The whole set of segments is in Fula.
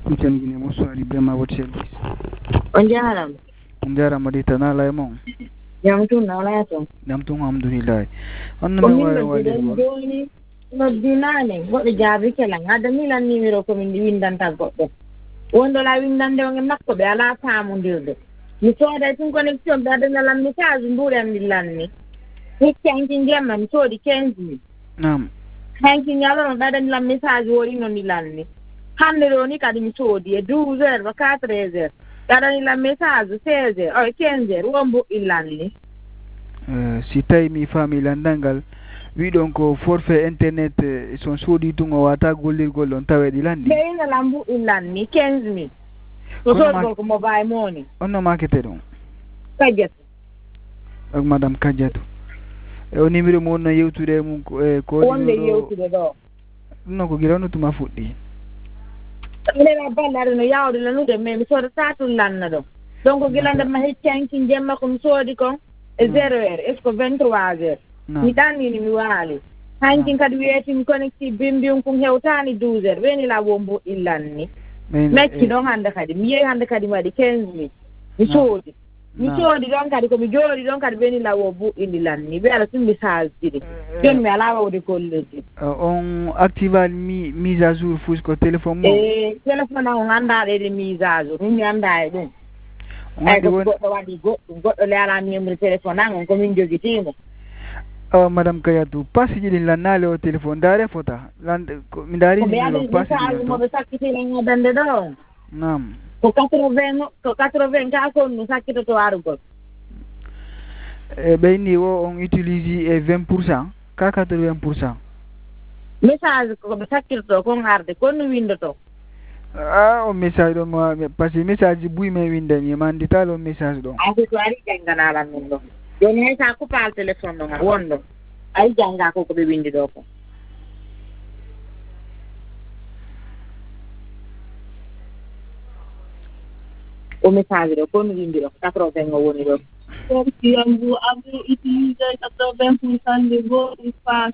Mchangine muswari bema what service. Onjaram. Ndara madita na la mo. Yamtu na la to. Namtu alhamdulillah. Anna me wa wali. No dinane, what the jabi kala ngada milan nimero ko min windan ta goddo. Wondo la windan de ngam nakko be ala faamu dirde. Mi soda tun connexion da dana lan message mbure am dillanni. Ni kankin gemma mi sodi kenzi. Nam. Kankin yalo da dana lan message wori non dillanni. Hande do ni kadi mi sodi e 12h ba 4h. Da dana lan message 16h o 15h wombo illanni. Si tay mi famille landangal wi don ko forfait internet son sodi tungo wata golir golon tawe dilandi. Be ina lambu illanni 15000. So ko mobile money. Onno marketer on. Kajet. Ak madame Kajetu. E o numéro mo no yewtude mum ko wonde yewtude do. Non ko girano tuma fuddi. Ndela bandare no yawde la nude mais mi soda tatul lanna do. Donc gilande ma heccanki jemma ko mi sodi kon e 0h est ce 23h. Mi danni ni mi wali. Hankin kadi wieti mi connecti bimbium ko hewtani 12h weni la wombo illanni. Mecci don hande kadi mi yehi hande kadi wadi 15000. Mi sodi. Mi sodi don kadi ko mi jodi don kadi weni la wombo illanni. Be ala sun message didi. Jon mi ala wawde kolleji. On active mise à jour fus ko téléphone mo. Téléphone on anda de mise à jour. Mi anda e dum. Goddo wadi goddo leala numéro téléphone an ko min jogitimo. Madame Kayatu, passi jilin la nale o téléphone dare fota. Mi dari numéro passi jilin. Mo be sakkiti la ngadande do. Nam. Ko 80 ka ko no sakkito to arugol. Beni wo on utilise 20%, ka 80%. Message ko be sakkito ko ngarde ko no windoto. O message do mo parce que message buy me winde mi mandi talo message do. Ay ko ari jangana la ndo. Yo ne sa ko pal téléphone no wondo. Ay janga ko be windi do ko. O message do ko no windi do 80 ngo woni do. Ko ki ambu utilise 80% de go pass.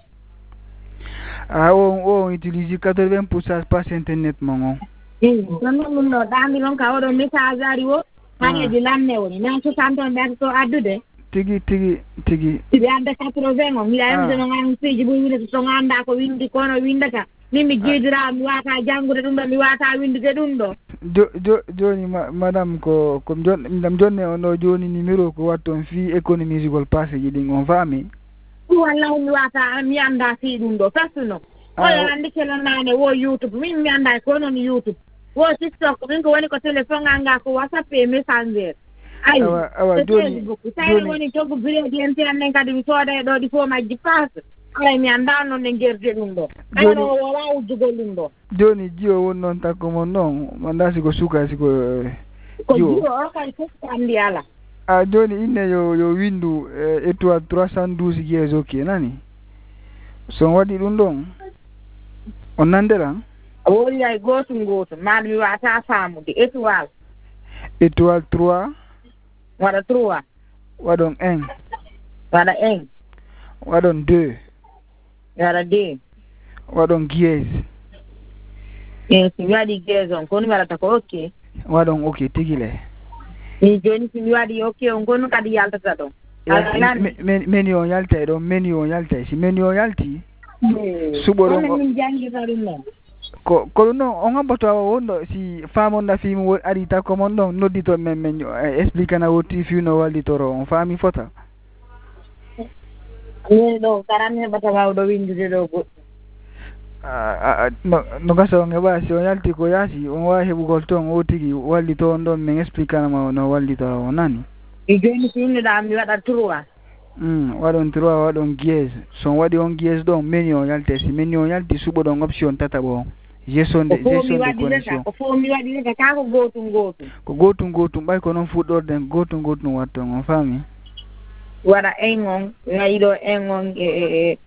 On utilise 80% pass internet mongo. No dami lon ka odo message ari wo hanye di lanne woni na so santo nder to addude tigi ti anda 80 ngo mi ayam no ngam siji bu winde to nganda ko windi kono windata mimi jidira mi wata jangude dum mi wata windide dum do joni madame ko ndam jonne ono joni numéro ko watton fi économie gol passé jidi on fami walla mi wata mi anda fi dum do fasuno o andi kala nane wo YouTube mi anda ko non YouTube wo TikTok min ko woni ko téléphone anga ko WhatsApp e Messenger awa joni woni to ko video di internet kadi mi soda do di fo majji pass ay mi anda non ne gerde dum do ay no wala ujugo dum do joni jio won non takko mon non mandasi ko suka siko jio o kay ko andi ala joni inne yo windu étoile 312 gies ok nani so wadi dum don on nandera woni ay goto ma mi wata famude étoile 3 wada 3 wadon 1 wada 1 wadon 2 wada 2 wadon gies si wadi gies on kono wala ta ko ok wadon ok tigile ni joni si wadi ok on kono kadi yalta do menu on yalta do menu on yalta si menu on yalti suboro min jangi tarum ko no on ambato wondo si famon na fi mo ari ta ko mon non noddito men explique na woti fi no waldi toro on fami fota ni do karane bata wawdo windude do go no gaso ngeba si on yalti ko yasi on wa hebugol ton o tigi waldi to on don men explique na no waldi toro nani e joni fi da mi wada 3 wadon 3 wadon gies so wadi on gies don menu on yalti si menu on yalti subo don option tata bo gestion de connexion ko fo mi wadi ne ka ko gotum bay ko non fuddorden gotum watton on fami wada engon ngaydo engon